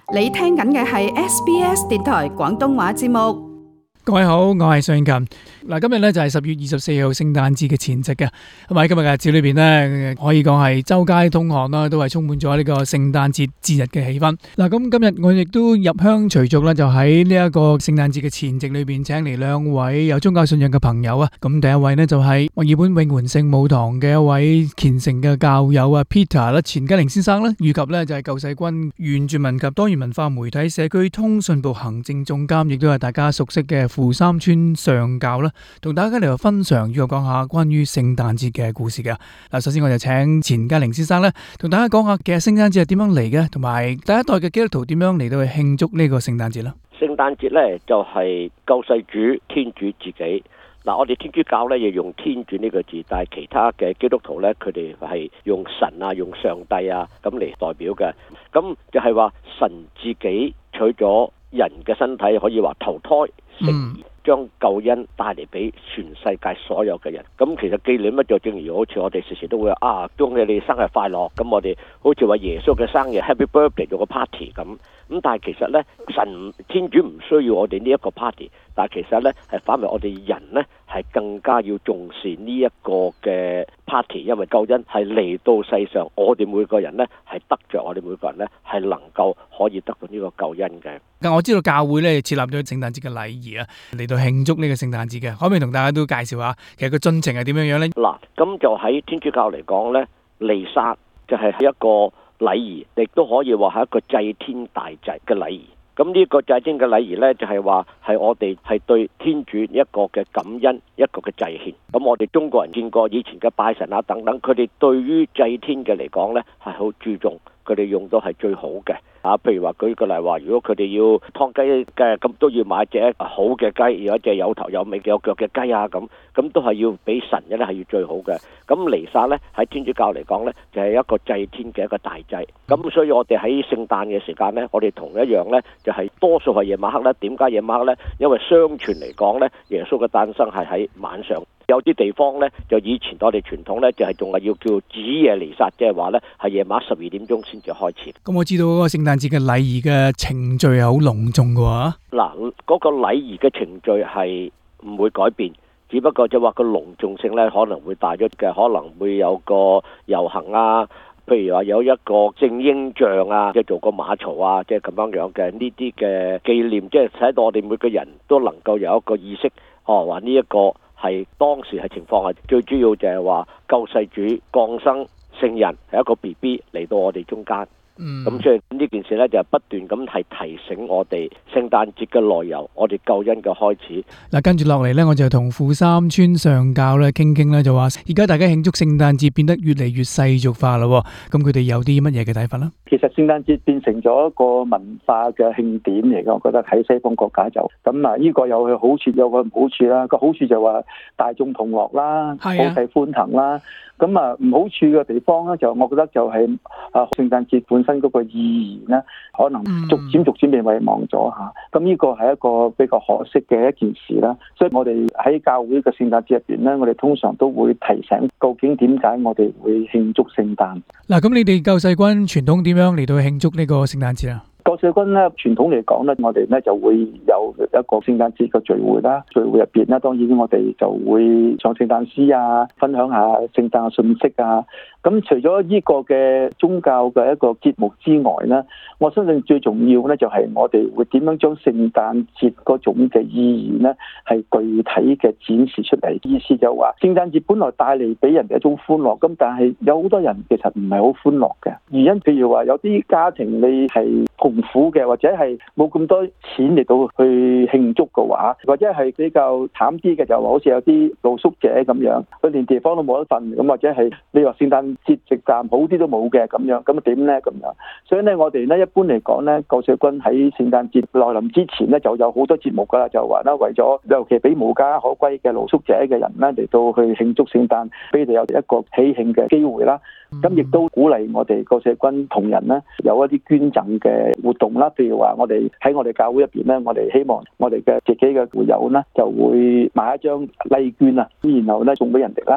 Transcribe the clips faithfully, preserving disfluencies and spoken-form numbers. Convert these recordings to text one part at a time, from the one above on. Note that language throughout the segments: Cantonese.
你聽緊嘅係 S B S 電台廣東話節目。 各位好，我係尚琴。嗱，今日咧就係十月二十四號聖誕節嘅前夕嘅，咁喺今日嘅日子裏邊咧，可以講係周街通巷啦，都係充滿咗呢個聖誕節節日嘅氣氛。嗱，咁今日我亦都入鄉隨俗啦，就喺呢一個聖誕節嘅前夕裏邊，請嚟兩位有宗教信仰嘅朋友啊。咁第一位呢，就係墨爾本永援聖母堂嘅一位虔誠嘅教友啊 Peter 啦，錢嘉寧先生啦，以及咧就係救世軍原住民及多元文化媒體社區通訊部行政總監，亦都係大家熟悉嘅扶三村上教啦，同大家嚟分享與我講下關於聖誕節嘅故事嘅。嗱，首先我就請錢嘉寧先生咧，同大家講下其實聖誕節係點樣嚟嘅，同埋第一代嘅基督徒點樣嚟到去慶祝呢個聖誕節啦。 聖誕節咧就係救世主天主自己。嗱，我哋天主教咧要用天主呢個字，但係其他嘅基督徒咧，佢哋係用神啊、用上帝啊咁嚟代表嘅。咁就係話神自己取咗人嘅身體，可以話投胎成義，將救恩帶嚟俾全世界所有嘅人。咁其實紀念乜就正如好似我哋時時都會啊，祝你哋生日快樂。咁我哋好似話耶穌嘅生日 Happy Birthday 做個 party 咁。咁但係其實咧，神天主唔需要我哋呢一個 party， 但係其實咧係反為我哋人咧係更加要重視呢一個嘅 party， 因為救恩係嚟到世上，我哋每個人咧係得着，我哋每個人咧係能夠可以得到呢個救恩嘅。 咁我知道教會咧設立咗聖誕節嘅禮儀啊，嚟到慶祝呢個聖誕節嘅，可唔可以同大家都介紹下其實個進程係點樣樣咧？嗱， 咁就喺天主教嚟講咧，彌撒就係一個禮儀，亦都可以話係一個祭天大祭嘅禮儀。咁呢個祭天嘅禮儀呢，就係話係我哋係對天主一個嘅感恩，一個嘅祭獻。咁我哋中國人見過以前嘅拜神啊等等，佢哋對於祭天嘅嚟講呢，係好注重，佢哋用到係最好嘅。啊，譬如話舉個例話，如果佢哋要劏雞嘅，咁都要買隻好嘅雞，有一隻有頭有尾有腳嘅雞啊，咁咁都係要俾神嘅咧，係要最好嘅。咁彌撒咧喺天主教嚟講咧，就係一個祭天嘅一個大祭。咁所以我哋喺聖誕嘅時間咧，我哋同一樣咧，就係多數係夜晚黑咧。點解夜晚黑咧？因為相傳嚟講咧，耶穌嘅誕生係喺晚上。有啲地方咧，就以前我哋傳統咧，就係仲係要叫子夜彌撒，即係話咧係夜晚十二點鐘先至開始。 咁我知道嗰個聖誕節嘅禮儀嘅程序係好隆重嘅喎。 嗱，嗰個禮儀嘅程序係唔會改變，只不過就話個隆重性咧可能會大咗嘅，可能會有個遊行啊，譬如話有一個正英像啊，即係做個馬槽啊，即係咁樣樣嘅呢啲嘅紀念，即係使到我哋每個人都能夠有一個意識，哦，話呢一個係當時係情況係最主要就係話救世主降生聖人係一個 B B 嚟到我哋中間。咁、嗯、所以呢件事咧就係不斷咁係提醒我哋聖誕節嘅來由，我哋救恩嘅開始。 嗱，跟住落嚟咧，我就同扶三村上教咧傾傾咧，就話而家大家慶祝聖誕節變得越嚟越世俗化啦。咁佢哋有啲乜嘢嘅睇法咧？ 其實聖誕節變成咗一個文化嘅慶典嚟嘅，我覺得喺西方國家就咁啊。呢個有佢好處，有個唔好處啦。個好處就話大眾同樂啦，普世歡騰啦。咁啊，唔好處嘅地方咧，就我覺得就係啊，聖誕節本身嗰個意義咧，可能逐漸逐漸被遺忘咗嚇。咁呢個係一個比較可惜嘅一件事啦。所以我哋喺教會嘅聖誕節入邊咧，我哋通常都會提醒究竟點解我哋會慶祝聖誕。 嗱，咁你哋救世軍傳統點樣嚟到慶祝呢個聖誕節啊？ 救世軍咧傳統嚟講咧，我哋咧就會有一個聖誕節嘅聚會啦。聚會入邊咧，當然我哋就會唱聖誕詩啊，分享下聖誕嘅信息啊。咁除咗呢個嘅宗教嘅一個節目之外咧，我相信最重要咧就係我哋會點樣將聖誕節嗰種嘅意義咧係具體嘅展示出嚟。意思就係話聖誕節本來帶嚟俾人哋一種歡樂，咁但係有好多人其實唔係好歡樂嘅原因，譬如話有啲家庭你係窮苦嘅，或者係冇咁多錢嚟到去慶祝嘅話，或者係比較慘啲嘅，就話好似有啲露宿者咁樣，佢連地方都冇得瞓，咁或者係你話聖誕節食飯好啲都冇嘅咁樣，咁啊點咧咁樣？所以咧，我哋咧一般嚟講咧，救世軍喺聖誕節來臨之前咧，就有好多節目噶啦，就話啦，為咗尤其俾無家可歸嘅露宿者嘅人咧嚟到去慶祝聖誕，俾佢哋有一個喜慶嘅機會啦。咁亦都鼓勵我哋救世軍同仁咧有一啲捐贈嘅活動啦，譬如話我哋喺我哋教會入邊咧，我哋希望我哋嘅自己嘅會友咧就會買一張禮券啊，然後咧送俾人哋啦。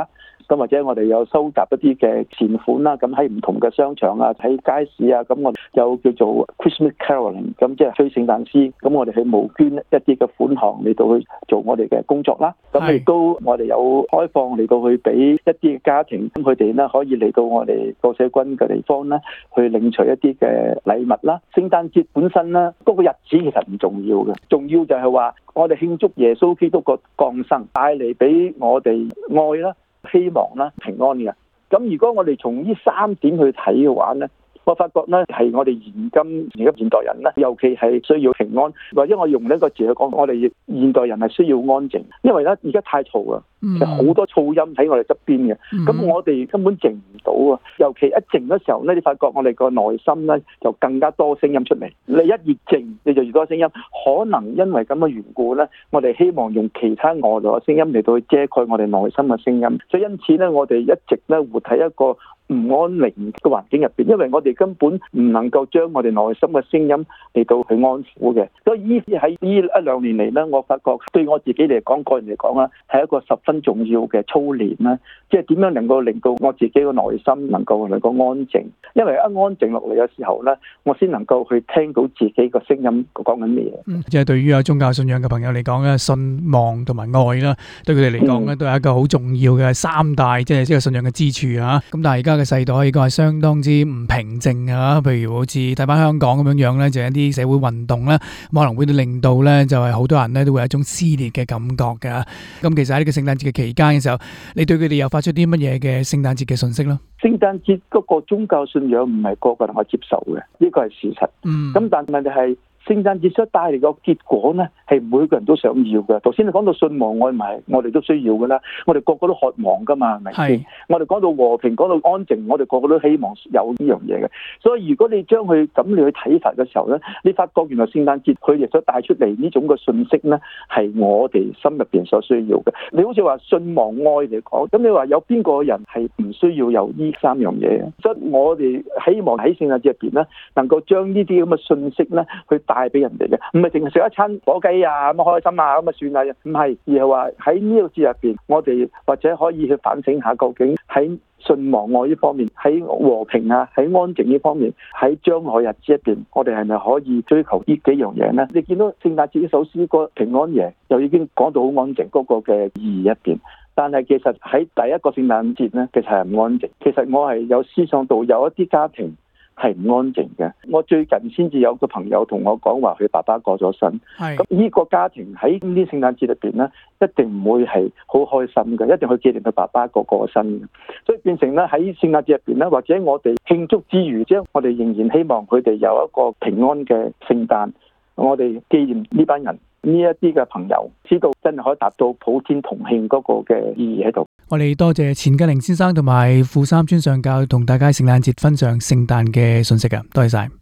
咁或者我哋有收集一啲嘅善款啦，咁喺唔同嘅商場啊、喺街市啊，咁我哋有叫做 Christmas Caroling， 咁即係吹聖誕詩，咁我哋去募捐一啲嘅款項嚟到去做我哋嘅工作啦。咁亦都我哋有開放嚟到去俾一啲嘅家庭，咁佢哋咧可以嚟到我哋國社軍嘅地方咧，去領取一啲嘅禮物啦。聖誕節本身咧，嗰個日子其實唔重要嘅，重要就係話我哋慶祝耶穌基督個降生，帶嚟俾我哋愛啦、希望啦、平安嘅。咁如果我哋從呢三點去睇嘅話咧，我發覺咧係我哋現今而家現代人咧，尤其係需要平安，或者我用呢一個字去講，我哋現代人係需要安靜，因為咧而家太嘈啦，有好多噪音喺我哋側邊嘅，咁、嗯、我哋根本靜唔到啊！尤其一靜嘅時候咧，你發覺我哋個內心咧就更加多聲音出嚟。你一越靜，你就越多聲音。可能因為咁嘅緣故咧，我哋希望用其他外來嘅聲音嚟到去遮蓋我哋內心嘅聲音，所以因此咧，我哋一直咧活喺一個唔安寧嘅環境入邊，因為我哋根本唔能夠將我哋內心嘅聲音嚟到去安撫嘅。所以依喺呢一兩年嚟咧，我發覺對我自己嚟講，個人嚟講啦，係一個十分重要嘅操練啦。即係點樣能夠令到我自己嘅內心能夠能夠安靜，因為一安靜落嚟嘅時候咧，我先能夠去聽到自己個聲音講緊咩嘢。 嗯，即係對於有宗教信仰嘅朋友嚟講咧，信望同埋愛啦，對佢哋嚟講咧，都係一個好重要嘅三大即係即係信仰嘅支柱啊。咁但係而家嘅世代可以講係相當之唔平靜啊。譬如好似睇翻香港咁樣樣咧，就係一啲社會運動咧，可能會令到咧就係好多人咧都會有一種撕裂嘅感覺㗎。咁其實喺呢個聖誕節嘅期間嘅時候，你對佢哋又發出啲乜嘢嘅聖誕節嘅信息咯？ 聖誕節嗰個宗教信仰唔係個個能夠接受嘅，呢個係事實。嗯，咁但係問題係聖誕節所帶嚟個結果咧，係每個人都想要嘅。頭先你講到信望愛，咪我哋都需要噶啦，我哋個個都渴望噶嘛，係咪先？我哋講到和平，講到安靜，我哋個個都希望有呢樣嘢嘅。所以如果你將佢咁你去睇法嘅時候咧，你發覺原來聖誕節佢亦都帶出嚟呢種嘅信息咧，係我哋心入邊所需要嘅。你好似話信望愛嚟講，咁你話有邊個人係唔需要有呢三樣嘢？所以我哋希望喺聖誕節入邊咧，能夠將呢啲咁嘅信息咧，去帶帶俾人哋嘅，唔係淨係食一餐火雞啊咁開心啊咁啊算啦，唔係，而係話喺呢個節入邊，我哋或者可以去反省下，究竟喺信望愛呢方面，喺和平啊，喺安靜呢方面，喺將來日子入邊，我哋係咪可以追求呢幾樣嘢呢？你見到聖誕節呢首詩歌《平安夜》又已經講到好安靜嗰個嘅意義入邊，但係其實喺第一個聖誕節呢，其實係唔安靜。其實我係有思想到有一啲家庭係唔安靜嘅。我最近先至有個朋友同我講話，佢爸爸過咗身。係咁呢個家庭喺呢啲聖誕節入邊咧，一定唔會係好開心嘅，一定去紀念佢爸爸個過身嘅。所以變成咧喺聖誕節入邊咧，或者我哋慶祝之餘，即係我哋仍然希望佢哋有一個平安嘅聖誕。我哋紀念呢班人，呢一啲嘅朋友，知道真係可以達到普天同慶嗰個嘅意義喺度。 我哋多謝錢吉寧先生同埋傅三川上教同大家聖誕節分享聖誕嘅信息啊！多謝晒。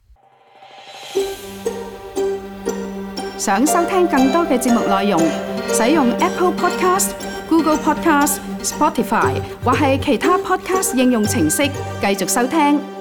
想收聽更多嘅節目內容，使用 Apple Podcast、Google Podcast、Spotify 或係其他 Podcast 應用程式繼續收聽。